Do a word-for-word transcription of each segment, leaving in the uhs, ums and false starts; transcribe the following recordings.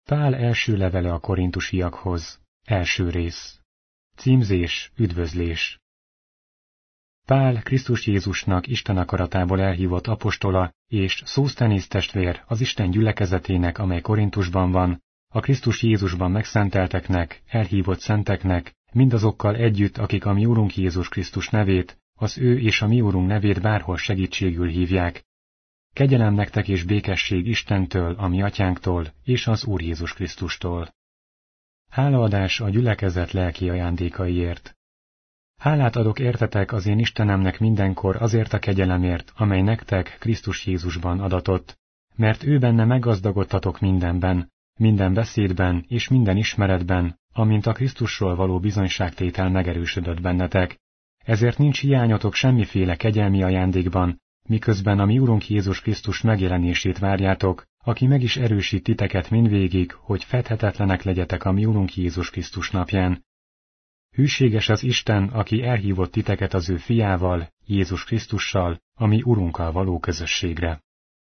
Pál első levele a korintusiakhoz. Első rész. Címzés, üdvözlés. Pál Krisztus Jézusnak Isten akaratából elhívott apostola és Szósztenész testvér az Isten gyülekezetének, amely Korintusban van, a Krisztus Jézusban megszentelteknek, elhívott szenteknek, mindazokkal együtt, akik a mi Urunk Jézus Krisztus nevét, az ő és a mi Urunk nevét bárhol segítségül hívják. Kegyelem nektek és békesség Istentől, a mi atyánktól, és az Úr Jézus Krisztustól. Hálaadás a gyülekezet lelki ajándékaiért. Hálát adok értetek az én Istenemnek mindenkor azért a kegyelemért, amely nektek Krisztus Jézusban adatott, mert ő benne meggazdagodtatok mindenben, minden beszédben és minden ismeretben, amint a Krisztusról való bizonyságtétel megerősödött bennetek. Ezért nincs hiányotok semmiféle kegyelmi ajándékban, miközben a mi Urunk Jézus Krisztus megjelenését várjátok, aki meg is erősít titeket mindvégig, hogy fedhetetlenek legyetek a mi Urunk Jézus Krisztus napján. Hűséges az Isten, aki elhívott titeket az ő fiával, Jézus Krisztussal, a mi Urunkkal való közösségre.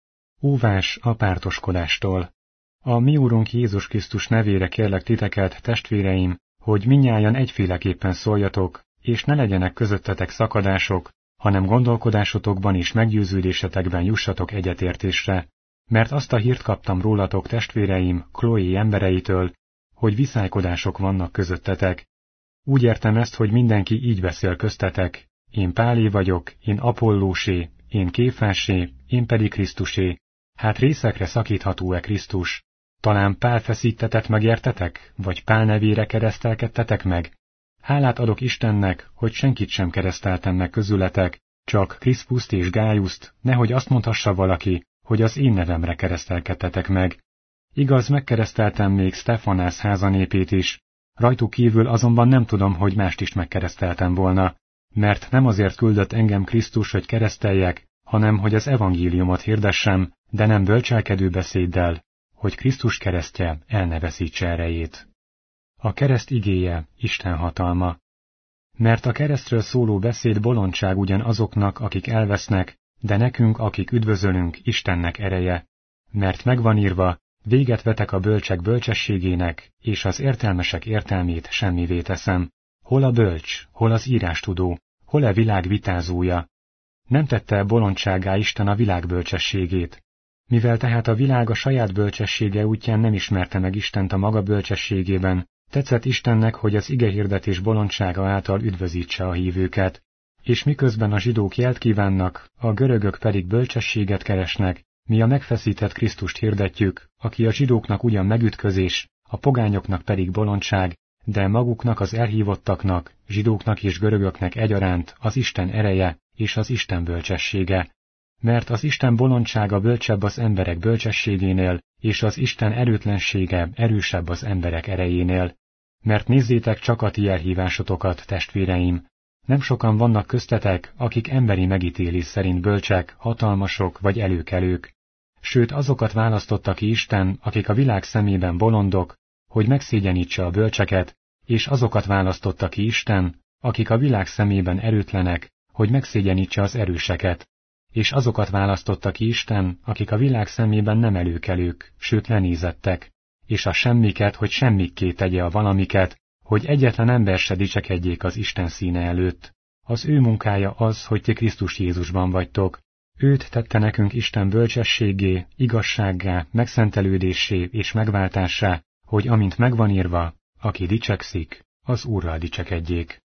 Óvás a pártoskodástól. A mi Urunk Jézus Krisztus nevére kérlek titeket, testvéreim, hogy mindnyájan egyféleképpen szóljatok, és ne legyenek közöttetek szakadások, hanem gondolkodásotokban és meggyőződésetekben jussatok egyetértésre, mert azt a hírt kaptam rólatok, testvéreim, Chloé embereitől, hogy viszálykodások vannak közöttetek. Úgy értem ezt, hogy mindenki így beszél köztetek, én Pálé vagyok, én Apollósé, én Kéfásé, én pedig Krisztusé. Hát részekre szakítható-e Krisztus? Talán Pál feszítetett meg értetek, vagy Pál nevére keresztelkedtetek meg? Hálát adok Istennek, hogy senkit sem kereszteltem meg közületek, csak Kriszpuszt és Gájuszt, nehogy azt mondhassa valaki, hogy az én nevemre keresztelkedtetek meg. Igaz, megkereszteltem még Sztefanász házanépét is, rajtuk kívül azonban nem tudom, hogy mást is megkereszteltem volna, mert nem azért küldött engem Krisztus, hogy kereszteljek, hanem hogy az evangéliumot hirdessem, de nem bölcselkedő beszéddel, hogy Krisztus keresztje el ne veszítse erejét. A kereszt igéje Isten hatalma. Mert a keresztről szóló beszéd bolondság ugyan azoknak, akik elvesznek, de nekünk, akik üdvözölünk, Istennek ereje. Mert megvan írva, véget vetek a bölcsek bölcsességének, és az értelmesek értelmét semmivé teszem. Hol a bölcs, hol az írástudó, hol a világ vitázója? Nem tette bolondsággá Isten a világ bölcsességét. Mivel tehát a világ a saját bölcsessége útján nem ismerte meg Istent a maga bölcsességében, tetszett Istennek, hogy az igehirdetés bolondsága által üdvözítse a hívőket. És miközben a zsidók jelt kívánnak, a görögök pedig bölcsességet keresnek, mi a megfeszített Krisztust hirdetjük, aki a zsidóknak ugyan megütközés, a pogányoknak pedig bolondság, de maguknak az elhívottaknak, zsidóknak és görögöknek egyaránt az Isten ereje és az Isten bölcsessége. Mert az Isten bolondsága bölcsebb az emberek bölcsességénél, és az Isten erőtlensége erősebb az emberek erejénél. Mert nézzétek csak a ti elhívásotokat, testvéreim! Nem sokan vannak köztetek, akik emberi megítélés szerint bölcsek, hatalmasok vagy előkelők. Sőt, azokat választotta ki Isten, akik a világ szemében bolondok, hogy megszégyenítse a bölcseket, és azokat választotta ki Isten, akik a világ szemében erőtlenek, hogy megszégyenítse az erőseket. És azokat választotta ki Isten, akik a világ szemében nem előkelők, sőt lenézettek, és a semmiket, hogy semmikké tegye a valamiket, hogy egyetlen ember se dicsekedjék az Isten színe előtt. Az ő munkája az, hogy ti Krisztus Jézusban vagytok. Őt tette nekünk Isten bölcsességé, igazsággá, megszentelődéssé és megváltássá, hogy amint megvan írva, aki dicsekszik, az Úrral dicsekedjék.